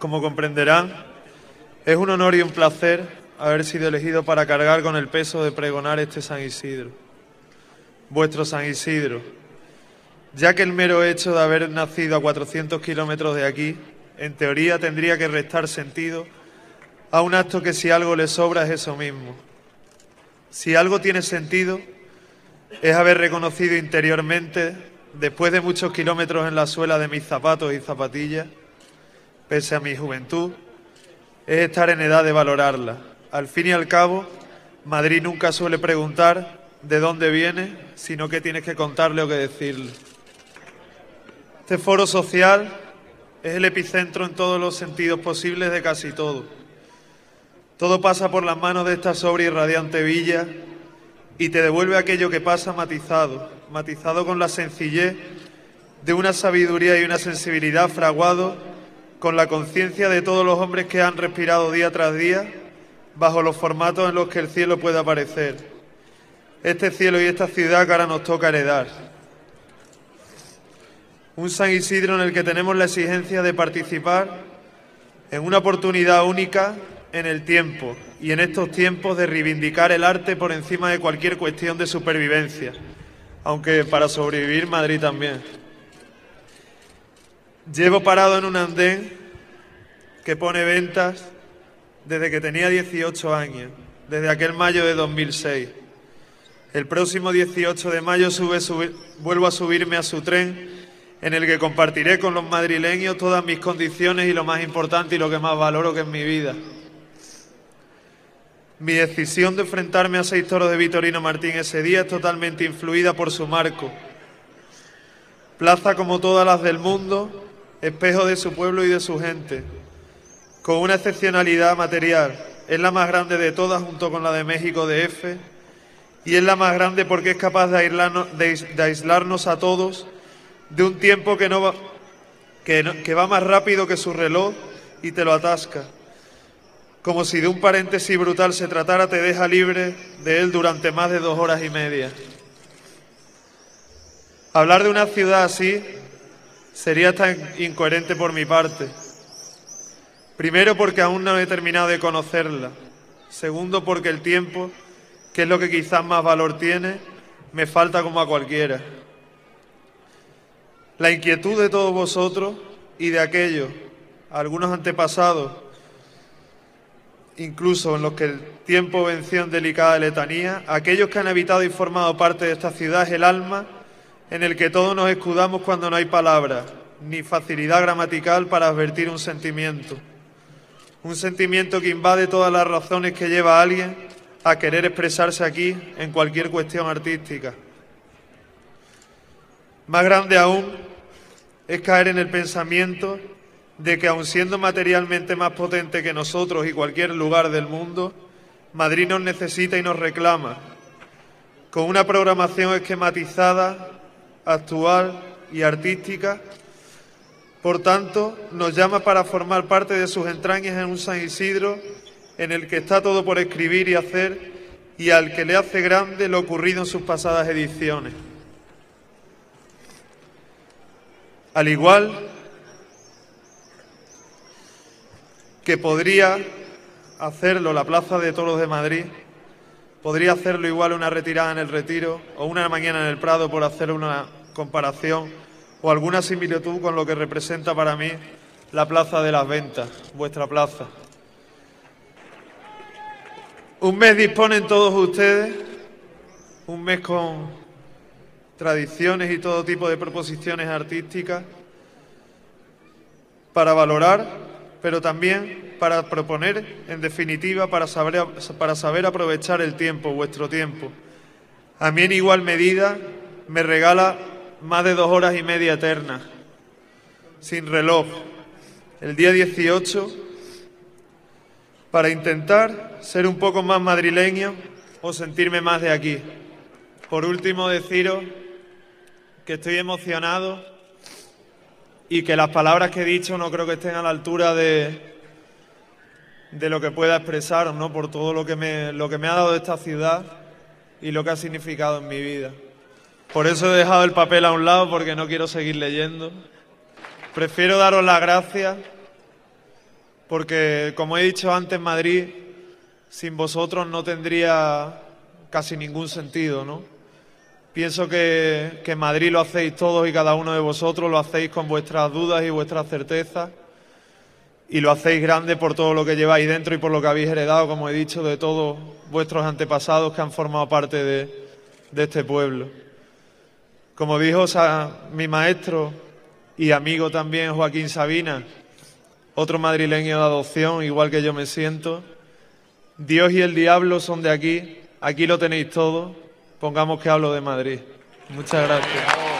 como comprenderán, es un honor y un placer haber sido elegido para cargar con el peso de pregonar este San Isidro, vuestro San Isidro, ya que el mero hecho de haber nacido a 400 kilómetros de aquí, en teoría tendría que restar sentido a un acto que si algo le sobra es eso mismo. Si algo tiene sentido es haber reconocido interiormente, después de muchos kilómetros en la suela de mis zapatos y zapatillas, pese a mi juventud, es estar en edad de valorarla. Al fin y al cabo, Madrid nunca suele preguntar de dónde viene, sino qué tienes que contarle o qué decirle. Este foro social es el epicentro en todos los sentidos posibles de casi todo. Todo pasa por las manos de esta sobria y radiante villa y te devuelve aquello que pasa matizado con la sencillez de una sabiduría y una sensibilidad fraguado con la conciencia de todos los hombres que han respirado día tras día bajo los formatos en los que el cielo puede aparecer. Este cielo y esta ciudad que ahora nos toca heredar. Un San Isidro en el que tenemos la exigencia de participar en una oportunidad única en el tiempo y en estos tiempos de reivindicar el arte por encima de cualquier cuestión de supervivencia, aunque para sobrevivir Madrid también. Llevo parado en un andén que pone ventas desde que tenía 18 años, desde aquel mayo de 2006. El próximo 18 de mayo vuelvo a subirme a su tren en el que compartiré con los madrileños todas mis condiciones y lo más importante y lo que más valoro, que es mi vida. Mi decisión de enfrentarme a 6 toros de Vitorino Martín ese día es totalmente influida por su marco. Plaza como todas las del mundo, espejo de su pueblo y de su gente, con una excepcionalidad material. Es la más grande de todas junto con la de México DF y es la más grande porque es capaz de aislarnos a todos de un tiempo que va más rápido que su reloj y te lo atasca. Como si de un paréntesis brutal se tratara, te deja libre de él durante más de 2 horas y media. Hablar de una ciudad así sería tan incoherente por mi parte. Primero, porque aún no he terminado de conocerla. Segundo, porque el tiempo, que es lo que quizás más valor tiene, me falta como a cualquiera. La inquietud de todos vosotros y de aquellos, algunos antepasados, incluso en los que el tiempo venció en delicada letanía, aquellos que han habitado y formado parte de esta ciudad, es el alma en el que todos nos escudamos cuando no hay palabras, ni facilidad gramatical para advertir un sentimiento que invade todas las razones que lleva a alguien a querer expresarse aquí en cualquier cuestión artística. Más grande aún es caer en el pensamiento de que, aun siendo materialmente más potente que nosotros y cualquier lugar del mundo, Madrid nos necesita y nos reclama, con una programación esquematizada, actual y artística. Por tanto, nos llama para formar parte de sus entrañas en un San Isidro en el que está todo por escribir y hacer y al que le hace grande lo ocurrido en sus pasadas ediciones. Al igual que podría hacerlo la Plaza de Toros de Madrid, podría hacerlo igual una retirada en el Retiro o una mañana en el Prado, por hacer una comparación o alguna similitud con lo que representa para mí la Plaza de las Ventas, vuestra plaza. Un mes disponen todos ustedes, un mes con tradiciones y todo tipo de proposiciones artísticas para valorar, pero también para proponer, en definitiva, para saber aprovechar el tiempo, vuestro tiempo. A mí en igual medida me regala más de 2 horas y media eternas, sin reloj, el día 18, para intentar ser un poco más madrileño o sentirme más de aquí. Por último, deciros que estoy emocionado y que las palabras que he dicho no creo que estén a la altura de lo que pueda expresar, ¿no? Por todo lo que me ha dado esta ciudad y lo que ha significado en mi vida. Por eso he dejado el papel a un lado, porque no quiero seguir leyendo. Prefiero daros las gracias porque, como he dicho antes, Madrid sin vosotros no tendría casi ningún sentido, ¿no? Pienso que Madrid lo hacéis todos y cada uno de vosotros, lo hacéis con vuestras dudas y vuestras certezas, y lo hacéis grande por todo lo que lleváis dentro y por lo que habéis heredado, como he dicho, de todos vuestros antepasados que han formado parte de este pueblo. Como dijo mi maestro y amigo también, Joaquín Sabina, otro madrileño de adopción, igual que yo me siento: Dios y el diablo son de aquí, aquí lo tenéis todo, pongamos que hablo de Madrid. Muchas gracias.